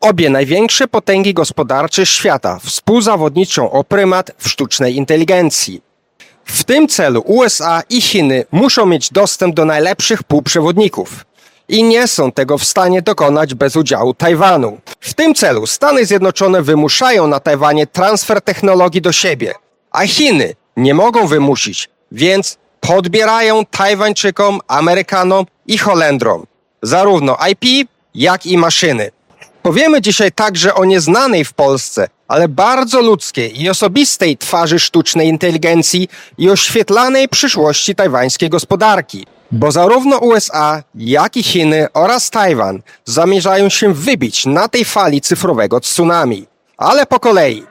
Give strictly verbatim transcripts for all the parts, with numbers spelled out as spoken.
Obie największe potęgi gospodarcze świata współzawodniczą o prymat w sztucznej inteligencji. W tym celu U S A i Chiny muszą mieć dostęp do najlepszych półprzewodników i nie są tego w stanie dokonać bez udziału Tajwanu. W tym celu Stany Zjednoczone wymuszają na Tajwanie transfer technologii do siebie, a Chiny nie mogą wymusić, więc podbierają Tajwańczykom, Amerykanom i Holendrom zarówno I P, jak i maszyny. Powiemy dzisiaj także o nieznanej w Polsce, ale bardzo ludzkiej i osobistej twarzy sztucznej inteligencji i oświetlanej przyszłości tajwańskiej gospodarki. Bo zarówno U S A, jak i Chiny oraz Tajwan zamierzają się wybić na tej fali cyfrowego tsunami. Ale po kolei.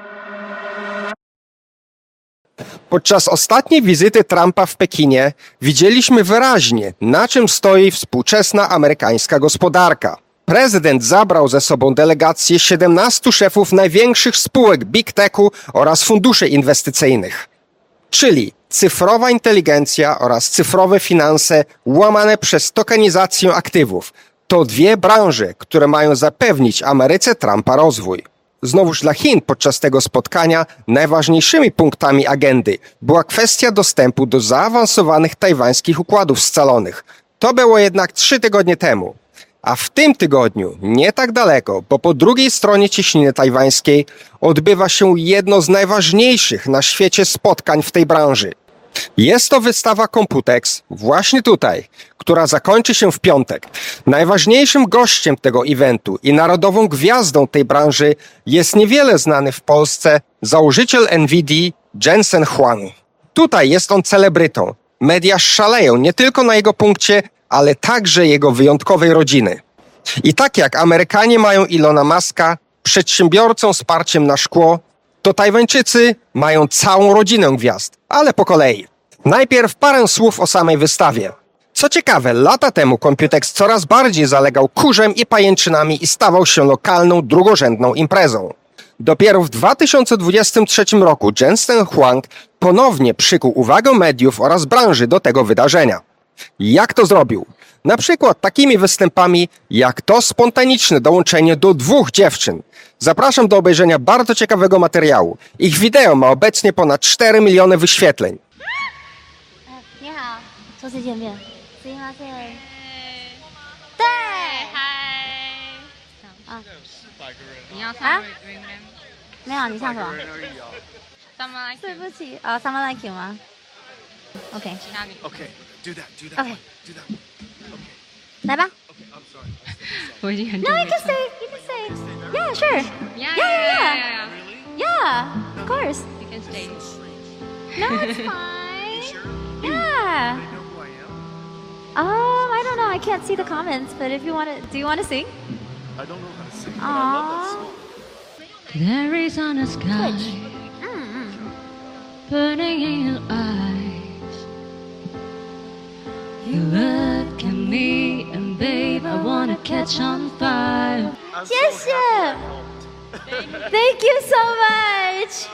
Podczas ostatniej wizyty Trumpa w Pekinie widzieliśmy wyraźnie, na czym stoi współczesna amerykańska gospodarka. Prezydent zabrał ze sobą delegację siedemnastu szefów największych spółek Big Techu oraz funduszy inwestycyjnych. Czyli cyfrowa inteligencja oraz cyfrowe finanse łamane przez tokenizację aktywów. To dwie branże, które mają zapewnić Ameryce Trumpa rozwój. Znowuż dla Chin podczas tego spotkania najważniejszymi punktami agendy była kwestia dostępu do zaawansowanych tajwańskich układów scalonych. To było jednak trzy tygodnie temu. A w tym tygodniu, nie tak daleko, bo po drugiej stronie cieśniny tajwańskiej odbywa się jedno z najważniejszych na świecie spotkań w tej branży. Jest to wystawa Computex, właśnie tutaj, która zakończy się w piątek. Najważniejszym gościem tego eventu i narodową gwiazdą tej branży jest niewiele znany w Polsce założyciel N V D Jensen Huang. Tutaj jest on celebrytą. Media szaleją nie tylko na jego punkcie, ale także jego wyjątkowej rodziny. I tak jak Amerykanie mają Elona Muska, przedsiębiorcą z parciem na szkło, to Tajwańczycy mają całą rodzinę gwiazd, ale po kolei. Najpierw parę słów o samej wystawie. Co ciekawe, lata temu Computex coraz bardziej zalegał kurzem i pajęczynami i stawał się lokalną, drugorzędną imprezą. Dopiero w dwa tysiące dwudziestym trzecim roku Jensen Huang ponownie przykuł uwagę mediów oraz branży do tego wydarzenia. Jak to zrobił? Na przykład takimi występami jak to spontaniczne dołączenie do dwóch dziewczyn. Zapraszam do obejrzenia bardzo ciekawego materiału. Ich wideo ma obecnie ponad cztery miliony wyświetleń. 你好，初次见面，すいません。对，嗨。啊。你要唱没有，你唱什么？ 对不起，啊 ，Someone Like You 吗 ？OK。 Okay, do that, do that. OK， Do that. 来吧。 Okay, I'm sorry. 我已经很久 No, 没 you can 唱 say, you can say. Yeah, sure. Yeah, Yeah, yeah, yeah, yeah, Really? Yeah, of course. You can stay. No, it's fine. Sure? Yeah. They know who I am? Um, I don't know. I can't see the comments, but if you want to, do you want to sing? I don't know how to sing, but I love that Aww. song. There is on the sky, Mm-mm. burning in your eyes. You look at me and babe, I wanna catch on fire. I'm so Yes, happy yeah. I helped. Thank you so much.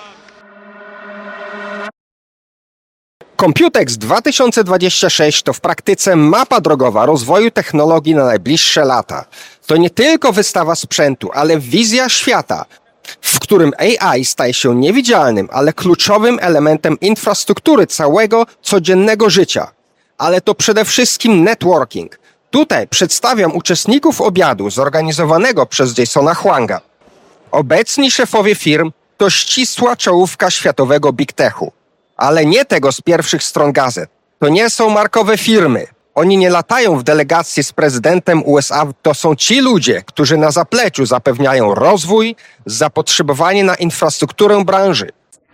Computex dwa tysiące dwudziesty szósty to w praktyce mapa drogowa rozwoju technologii na najbliższe lata. To nie tylko wystawa sprzętu, ale wizja świata, w którym A I staje się niewidzialnym, ale kluczowym elementem infrastruktury całego codziennego życia. Ale to przede wszystkim networking. Tutaj przedstawiam uczestników obiadu zorganizowanego przez Jensena Huanga. Obecni szefowie firm to ścisła czołówka światowego Big Techu. Ale nie tego z pierwszych stron gazet. To nie są markowe firmy. Oni nie latają w delegacji z prezydentem U S A. To są ci ludzie, którzy na zapleczu zapewniają rozwój, zapotrzebowanie na infrastrukturę branży.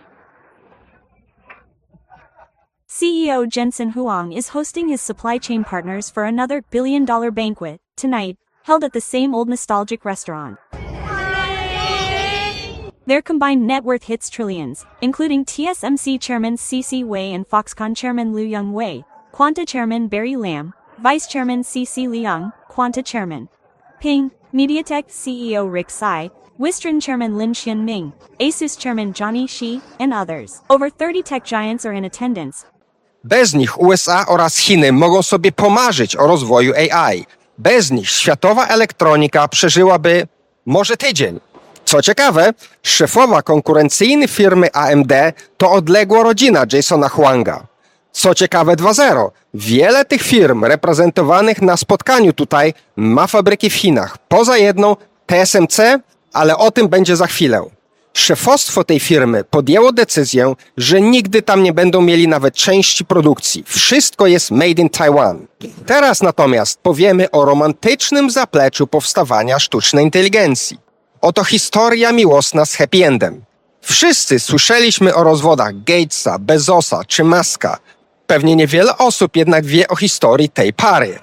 C E O Jensen Huang is hosting his supply chain partners for another billion dollar banquet, tonight, held at the same old nostalgic restaurant. Their combined net worth hits trillions, including T S M C Chairman C C Wei and Foxconn Chairman Liu Young Wei, Quanta Chairman Barry Lam, Vice Chairman C C Liang, Quanta Chairman Ping, MediaTek C E O Rick Tsai, Wistron Chairman Lin Xianming, Asus Chairman Johnny Shi, and others. Over thirty tech giants are in attendance. Bez nich U S A oraz Chiny mogą sobie pomarzyć o rozwoju A I. Bez nich światowa elektronika przeżyłaby może tydzień. Co ciekawe, szefowa konkurencyjnej firmy A M D to odległa rodzina Jasona Huanga. Co ciekawe dwa zero, wiele tych firm reprezentowanych na spotkaniu tutaj ma fabryki w Chinach. Poza jedną T S M C, ale o tym będzie za chwilę. Szefostwo tej firmy podjęło decyzję, że nigdy tam nie będą mieli nawet części produkcji. Wszystko jest made in Taiwan. Teraz natomiast powiemy o romantycznym zapleczu powstawania sztucznej inteligencji. Oto historia miłosna z happy endem. Wszyscy słyszeliśmy o rozwodach Gatesa, Bezosa czy Muska. Pewnie niewiele osób jednak wie o historii tej pary.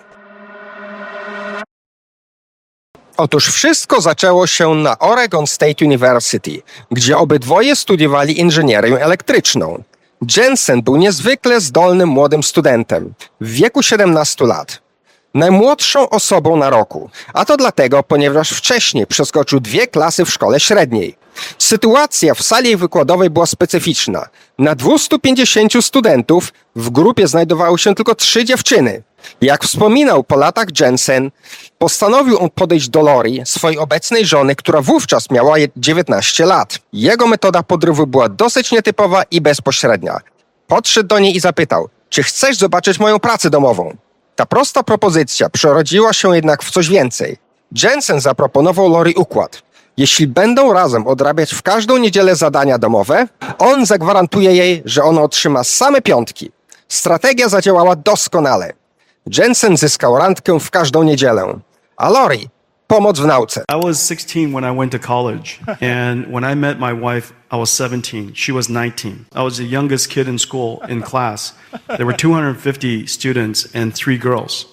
Otóż wszystko zaczęło się na Oregon State University, gdzie obydwoje studiowali inżynierię elektryczną. Jensen był niezwykle zdolnym młodym studentem, w wieku siedemnastu lat. Najmłodszą osobą na roku, a to dlatego, ponieważ wcześniej przeskoczył dwie klasy w szkole średniej. Sytuacja w sali wykładowej była specyficzna. Na dwustu pięćdziesięciu studentów w grupie znajdowały się tylko trzy dziewczyny. Jak wspominał po latach Jensen, postanowił on podejść do Lori, swojej obecnej żony, która wówczas miała dziewiętnaście lat. Jego metoda podrywu była dosyć nietypowa i bezpośrednia. Podszedł do niej i zapytał, czy chcesz zobaczyć moją pracę domową? Ta prosta propozycja przerodziła się jednak w coś więcej. Jensen zaproponował Lori układ. Jeśli będą razem odrabiać w każdą niedzielę zadania domowe, on zagwarantuje jej, że ona otrzyma same piątki. Strategia zadziałała doskonale. Jensen zyskał randkę w każdą niedzielę, a Lori pomoc w nauce. I was sixteen when I went to college, and when I met my wife, I was seventeen. She was nineteen. I was the youngest kid in school, in class. There were two hundred fifty students and three girls.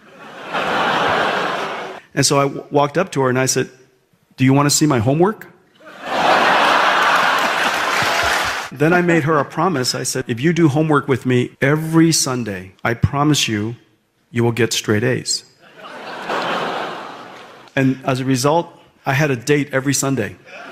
And so I w- walked up to her and I said, "Do you want to see my homework?" Then I made her a promise. I said, "If you do homework with me every Sunday, I promise you, you will get straight A's." And as a result, I had a date every Sunday.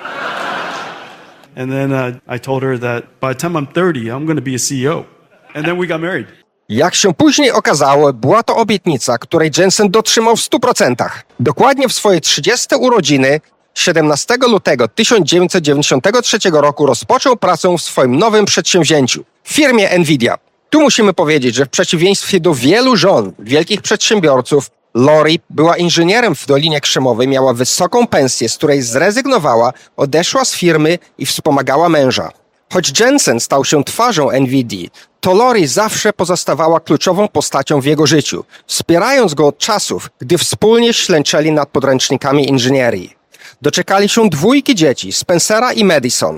And then uh, I told her that by the time I'm thirty, I'm going to be a C E O. And then we got married. Jak się później okazało, była to obietnica, której Jensen dotrzymał w stu procentach. Dokładnie w swoje trzydzieste urodziny, siedemnastego lutego tysiąc dziewięćset dziewięćdziesiątego trzeciego roku rozpoczął pracę w swoim nowym przedsięwzięciu, w firmie Nvidia. Tu musimy powiedzieć, że w przeciwieństwie do wielu żon wielkich przedsiębiorców, Lori była inżynierem w Dolinie Krzemowej, miała wysoką pensję, z której zrezygnowała, odeszła z firmy i wspomagała męża. Choć Jensen stał się twarzą Nvidii, to Lori zawsze pozostawała kluczową postacią w jego życiu, wspierając go od czasów, gdy wspólnie ślęczeli nad podręcznikami inżynierii. Doczekali się dwójki dzieci, Spencera i Madison.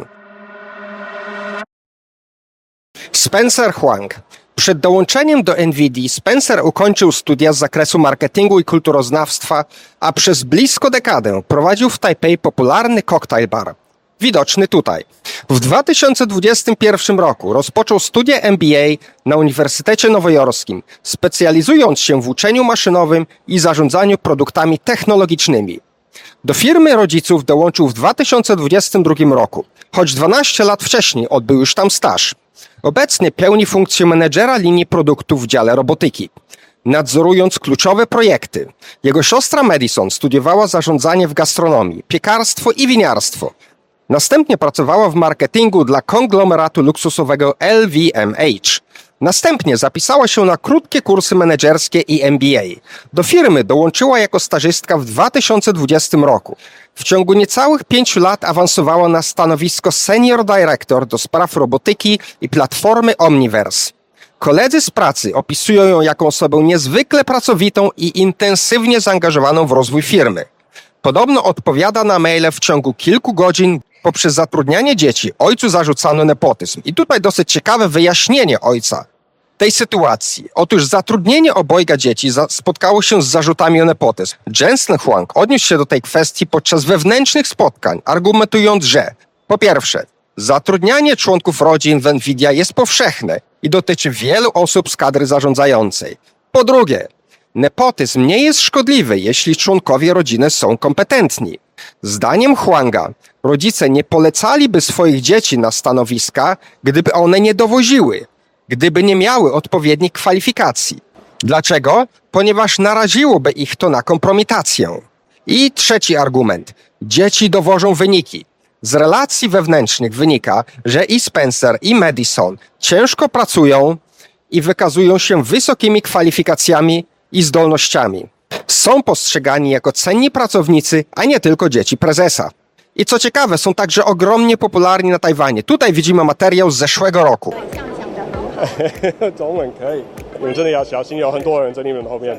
Spencer Huang. Przed dołączeniem do Nvidii Spencer ukończył studia z zakresu marketingu i kulturoznawstwa, a przez blisko dekadę prowadził w Tajpej popularny cocktail bar. Widoczny tutaj. W dwa tysiące dwudziestym pierwszym roku rozpoczął studia M B A na Uniwersytecie Nowojorskim, specjalizując się w uczeniu maszynowym i zarządzaniu produktami technologicznymi. Do firmy rodziców dołączył w dwa tysiące dwudziestym drugim roku, choć dwanaście lat wcześniej odbył już tam staż. Obecnie pełni funkcję menedżera linii produktów w dziale robotyki, nadzorując kluczowe projekty. Jego siostra Madison studiowała zarządzanie w gastronomii, piekarstwo i winiarstwo. Następnie pracowała w marketingu dla konglomeratu luksusowego L V M H. Następnie zapisała się na krótkie kursy menedżerskie i M B A. Do firmy dołączyła jako stażystka w dwa tysiące dwudziestym roku. W ciągu niecałych pięciu lat awansowała na stanowisko Senior Director do spraw robotyki i platformy Omniverse. Koledzy z pracy opisują ją jako osobę niezwykle pracowitą i intensywnie zaangażowaną w rozwój firmy. Podobno odpowiada na maile w ciągu kilku godzin. Poprzez zatrudnianie dzieci ojcu zarzucano nepotyzm. I tutaj dosyć ciekawe wyjaśnienie ojca tej sytuacji. Otóż zatrudnienie obojga dzieci spotkało się z zarzutami o nepotyzm. Jensen Huang odniósł się do tej kwestii podczas wewnętrznych spotkań, argumentując, że po pierwsze, zatrudnianie członków rodzin w Nvidia jest powszechne i dotyczy wielu osób z kadry zarządzającej. Po drugie, nepotyzm nie jest szkodliwy, jeśli członkowie rodziny są kompetentni. Zdaniem Huanga rodzice nie polecaliby swoich dzieci na stanowiska, gdyby one nie dowoziły, gdyby nie miały odpowiednich kwalifikacji. Dlaczego? Ponieważ naraziłoby ich to na kompromitację. I trzeci argument. Dzieci dowożą wyniki. Z relacji wewnętrznych wynika, że i Spencer, i Madison ciężko pracują i wykazują się wysokimi kwalifikacjami i zdolnościami. Są postrzegani jako cenni pracownicy, a nie tylko dzieci prezesa. I co ciekawe, są także ogromnie popularni na Tajwanie. Tutaj widzimy materiał z zeszłego roku. 中文可以，你们真的要小心，有很多人在你们后面。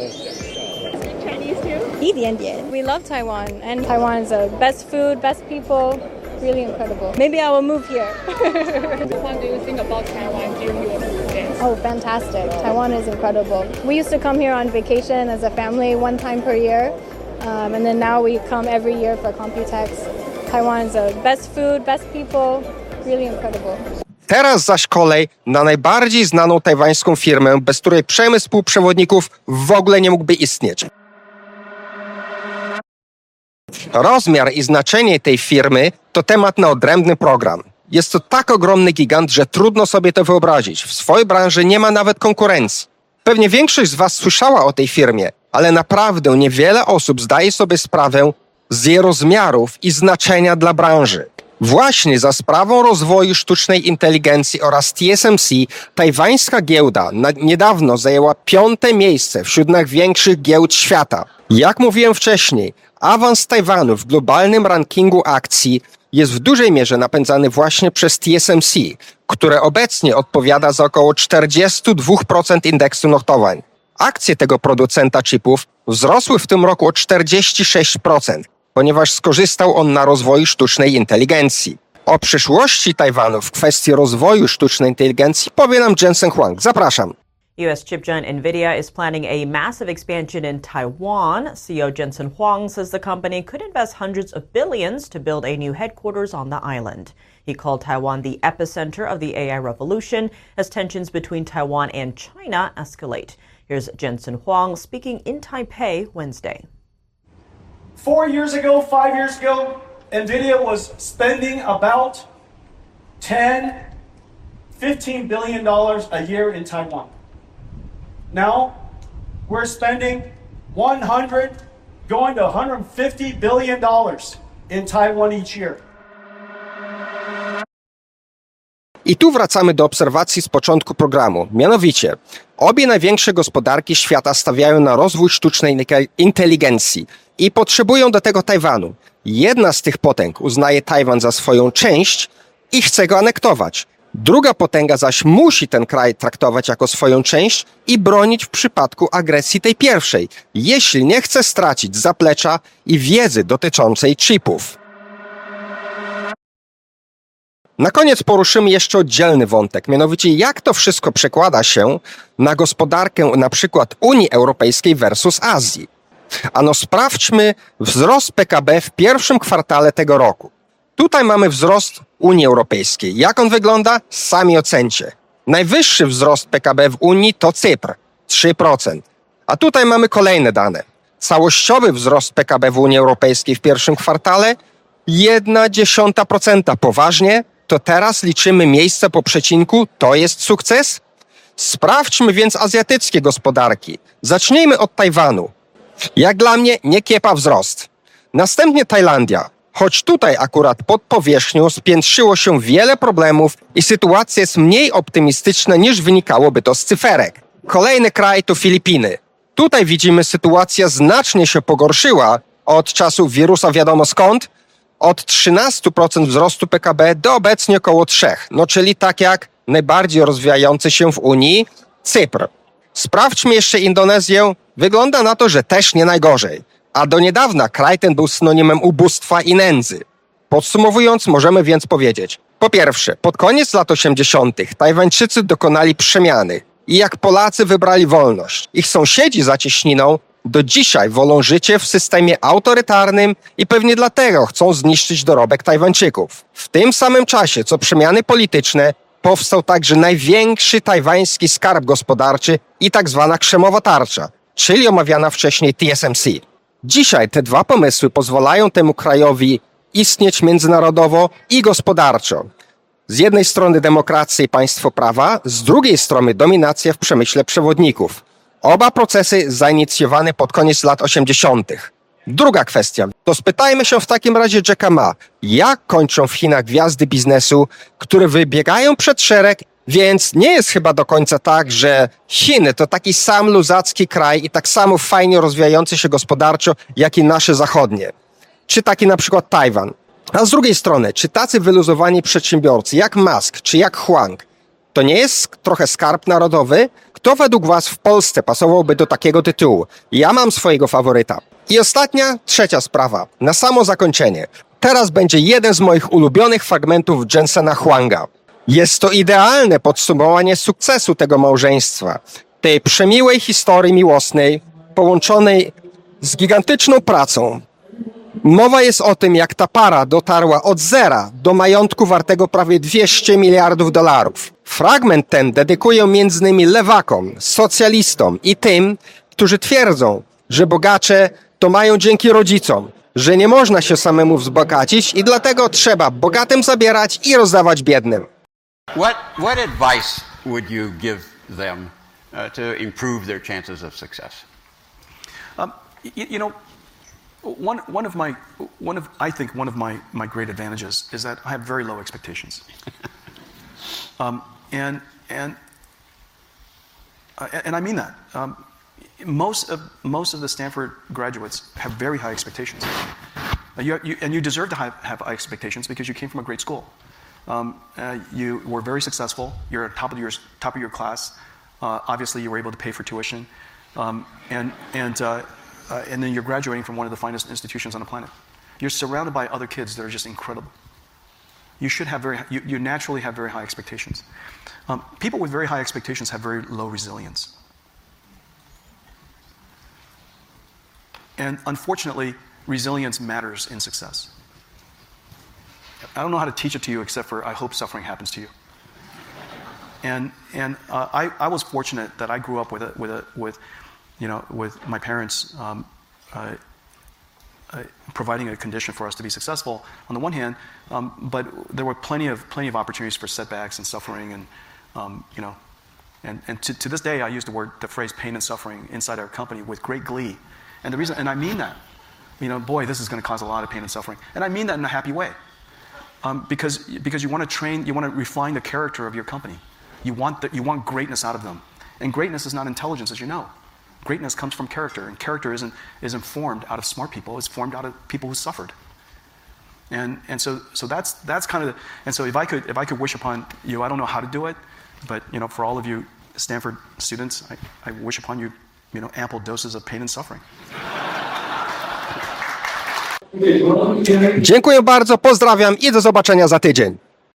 一点点. We love Taiwan, and Taiwan is the best food, best people, really incredible. Maybe I will move here. What do you think about Taiwan during your visit? Oh, fantastic. Taiwan is incredible. We used to come here on vacation as a family one time per year, um, and then now we come every year for Computex. Taiwan is the best food, best people, really incredible. Teraz zaś kolej na najbardziej znaną tajwańską firmę, bez której przemysł półprzewodników w ogóle nie mógłby istnieć. Rozmiar i znaczenie tej firmy to temat na odrębny program. Jest to tak ogromny gigant, że trudno sobie to wyobrazić. W swojej branży nie ma nawet konkurencji. Pewnie większość z Was słyszała o tej firmie, ale naprawdę niewiele osób zdaje sobie sprawę z jej rozmiarów i znaczenia dla branży. Właśnie za sprawą rozwoju sztucznej inteligencji oraz T S M C tajwańska giełda na, niedawno zajęła piąte miejsce wśród największych giełd świata. Jak mówiłem wcześniej, awans Tajwanu w globalnym rankingu akcji jest w dużej mierze napędzany właśnie przez T S M C, które obecnie odpowiada za około czterdzieści dwa procent indeksu notowań. Akcje tego producenta chipów wzrosły w tym roku o czterdzieści sześć procent. Ponieważ skorzystał on na rozwoju sztucznej inteligencji. O przyszłości Tajwanu w kwestii rozwoju sztucznej inteligencji powie nam Jensen Huang. Zapraszam. U S chip giant NVIDIA is planning a massive expansion in Taiwan. C E O Jensen Huang says the company could invest hundreds of billions to build a new headquarters on the island. He called Taiwan the epicenter of the A I revolution as tensions between Taiwan and China escalate. Here's Jensen Huang speaking in Taipei Wednesday. Four years ago, five years ago, NVIDIA was spending about ten, fifteen billion dollars a year in Taiwan. Now, we're spending one hundred, going to one hundred fifty billion dollars in Taiwan each year. I tu wracamy do obserwacji z początku programu. Mianowicie, obie największe gospodarki świata stawiają na rozwój sztucznej inteligencji i potrzebują do tego Tajwanu. Jedna z tych potęg uznaje Tajwan za swoją część i chce go anektować. Druga potęga zaś musi ten kraj traktować jako swoją część i bronić w przypadku agresji tej pierwszej, jeśli nie chce stracić zaplecza i wiedzy dotyczącej chipów. Na koniec poruszymy jeszcze oddzielny wątek, mianowicie jak to wszystko przekłada się na gospodarkę na przykład Unii Europejskiej versus Azji. Ano sprawdźmy wzrost P K B w pierwszym kwartale tego roku. Tutaj mamy wzrost Unii Europejskiej. Jak on wygląda? Sami ocencie. Najwyższy wzrost P K B w Unii to Cypr, trzy procent. A tutaj mamy kolejne dane. Całościowy wzrost P K B w Unii Europejskiej w pierwszym kwartale jedna dziesiąta procenta. Poważnie? To teraz liczymy miejsce po przecinku, to jest sukces? Sprawdźmy więc azjatyckie gospodarki. Zacznijmy od Tajwanu. Jak dla mnie nie kiepa wzrost. Następnie Tajlandia. Choć tutaj akurat pod powierzchnią spiętrzyło się wiele problemów i sytuacja jest mniej optymistyczna niż wynikałoby to z cyferek. Kolejny kraj to Filipiny. Tutaj widzimy, sytuacja znacznie się pogorszyła od czasu wirusa wiadomo skąd, od trzynaście procent wzrostu P K B do obecnie około trzy procent, no czyli tak jak najbardziej rozwijający się w Unii Cypr. Sprawdźmy jeszcze Indonezję. Wygląda na to, że też nie najgorzej. A do niedawna kraj ten był synonimem ubóstwa i nędzy. Podsumowując, możemy więc powiedzieć. Po pierwsze, pod koniec lat osiemdziesiątych Tajwańczycy dokonali przemiany i jak Polacy wybrali wolność. Ich sąsiedzi za cieśniną do dzisiaj wolą życie w systemie autorytarnym i pewnie dlatego chcą zniszczyć dorobek Tajwańczyków. W tym samym czasie, co przemiany polityczne, powstał także największy tajwański skarb gospodarczy i tak zwana krzemowa tarcza, czyli omawiana wcześniej T S M C. Dzisiaj te dwa pomysły pozwalają temu krajowi istnieć międzynarodowo i gospodarczo. Z jednej strony demokracja i państwo prawa, z drugiej strony dominacja w przemyśle przewodników. Oba procesy zainicjowane pod koniec lat osiemdziesiątych. Druga kwestia. To spytajmy się w takim razie Jacka Ma, jak kończą w Chinach gwiazdy biznesu, które wybiegają przed szereg, więc nie jest chyba do końca tak, że Chiny to taki sam luzacki kraj i tak samo fajnie rozwijający się gospodarczo, jak i nasze zachodnie. Czy taki na przykład Tajwan. A z drugiej strony, czy tacy wyluzowani przedsiębiorcy jak Musk czy jak Huang, to nie jest trochę skarb narodowy? Kto według was w Polsce pasowałby do takiego tytułu? Ja mam swojego faworyta. I ostatnia, trzecia sprawa. Na samo zakończenie. Teraz będzie jeden z moich ulubionych fragmentów Jensena Huanga. Jest to idealne podsumowanie sukcesu tego małżeństwa. Tej przemiłej historii miłosnej, połączonej z gigantyczną pracą. Mowa jest o tym, jak ta para dotarła od zera do majątku wartego prawie dwieście miliardów dolarów. Fragment ten dedykuję między innymi lewakom, socjalistom i tym, którzy twierdzą, że bogacze to mają dzięki rodzicom, że nie można się samemu wzbogacić i dlatego trzeba bogatym zabierać i rozdawać biednym. What, what advice would you give them uh, to improve their chances of success? Um, you, you know, one, one of my, one of, I think one of my, my great advantages is that I have very low expectations. um, and, and, uh, and I mean that. Um, most of, most of the Stanford graduates have very high expectations. Uh, you, you, and you deserve to have, have high expectations because you came from a great school. Um, uh, you were very successful. You're top of your top of your class. Uh, obviously, you were able to pay for tuition, um, and and uh, uh, and then you're graduating from one of the finest institutions on the planet. You're surrounded by other kids that are just incredible. You should have very you, you naturally have very high expectations. Um, people with very high expectations have very low resilience, and unfortunately, resilience matters in success. I don't know how to teach it to you except for I hope suffering happens to you. And and uh, I, I was fortunate that I grew up with a, with a, with you know with my parents um, uh, uh, providing a condition for us to be successful on the one hand, um, but there were plenty of plenty of opportunities for setbacks and suffering and um, you know and and to, to this day I use the word the phrase pain and suffering inside our company with great glee. And the reason and I mean that, you know, boy, this is going to cause a lot of pain and suffering, and I mean that in a happy way. Um, because, because you want to train, you want to refine the character of your company. You want, the, you want greatness out of them. And greatness is not intelligence, as you know. Greatness comes from character, and character isn't, isn't formed out of smart people. It's formed out of people who suffered. And, and so, so that's, that's kind of the, and so if I could, if I could wish upon you, I don't know how to do it, but you know, for all of you Stanford students, I, I wish upon you, you know, ample doses of pain and suffering. Dziękuję bardzo, pozdrawiam i do zobaczenia za tydzień.